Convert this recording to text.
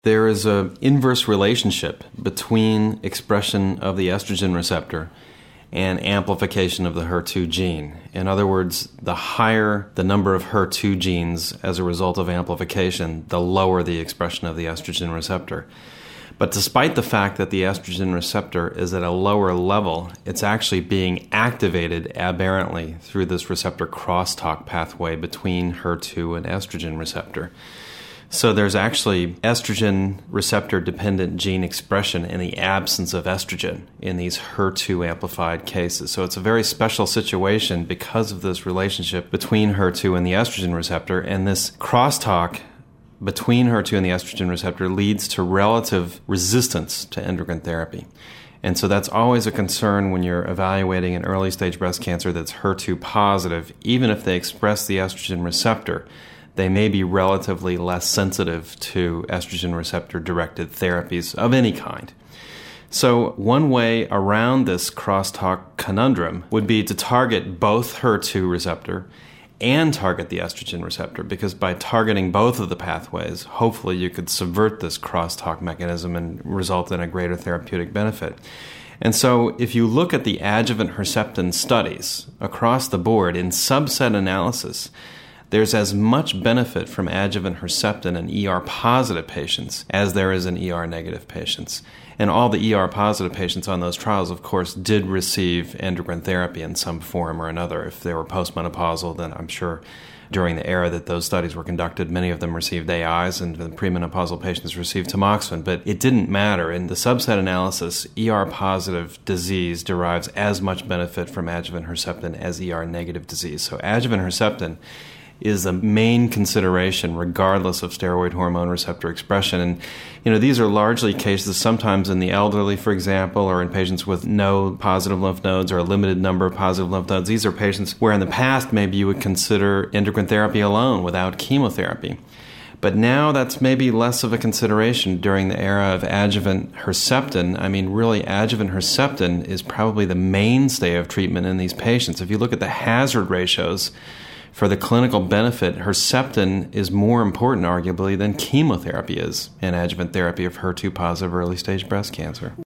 There is an inverse relationship between expression of the estrogen receptor and amplification of the HER2 gene. In other words, the higher the number of HER2 genes as a result of amplification, the lower the expression of the estrogen receptor. But despite the fact that the estrogen receptor is at a lower level, it's actually being activated aberrantly through this receptor crosstalk pathway between HER2 and estrogen receptor. So there's actually estrogen receptor-dependent gene expression in the absence of estrogen in these HER2 amplified cases. So it's a very special situation because of this relationship between HER2 and the estrogen receptor, and this crosstalk between HER2 and the estrogen receptor leads to relative resistance to endocrine therapy. And so that's always a concern when you're evaluating an early-stage breast cancer that's HER2 positive. Even if they express the estrogen receptor, they may be relatively less sensitive to estrogen receptor-directed therapies of any kind. So one way around this crosstalk conundrum would be to target both HER2 receptor and target the estrogen receptor, because by targeting both of the pathways, hopefully you could subvert this crosstalk mechanism and result in a greater therapeutic benefit. And so if you look at the adjuvant Herceptin studies across the board in subset analysis, there's as much benefit from adjuvant Herceptin in ER-positive patients as there is in ER-negative patients. And all the ER-positive patients on those trials, of course, did receive endocrine therapy in some form or another. If they were postmenopausal, then I'm sure during the era that those studies were conducted, many of them received AIs, and the premenopausal patients received tamoxifen. But it didn't matter. In the subset analysis, ER-positive disease derives as much benefit from adjuvant Herceptin as ER-negative disease. So adjuvant Herceptin is the main consideration regardless of steroid hormone receptor expression. And, these are largely cases sometimes in the elderly, for example, or in patients with no positive lymph nodes or a limited number of positive lymph nodes. These are patients where in the past maybe you would consider endocrine therapy alone without chemotherapy. But now that's maybe less of a consideration during the era of adjuvant Herceptin. I mean, really, adjuvant Herceptin is probably the mainstay of treatment in these patients. If you look at the hazard ratios for the clinical benefit, Herceptin is more important, arguably, than chemotherapy is in adjuvant therapy of HER2-positive early-stage breast cancer.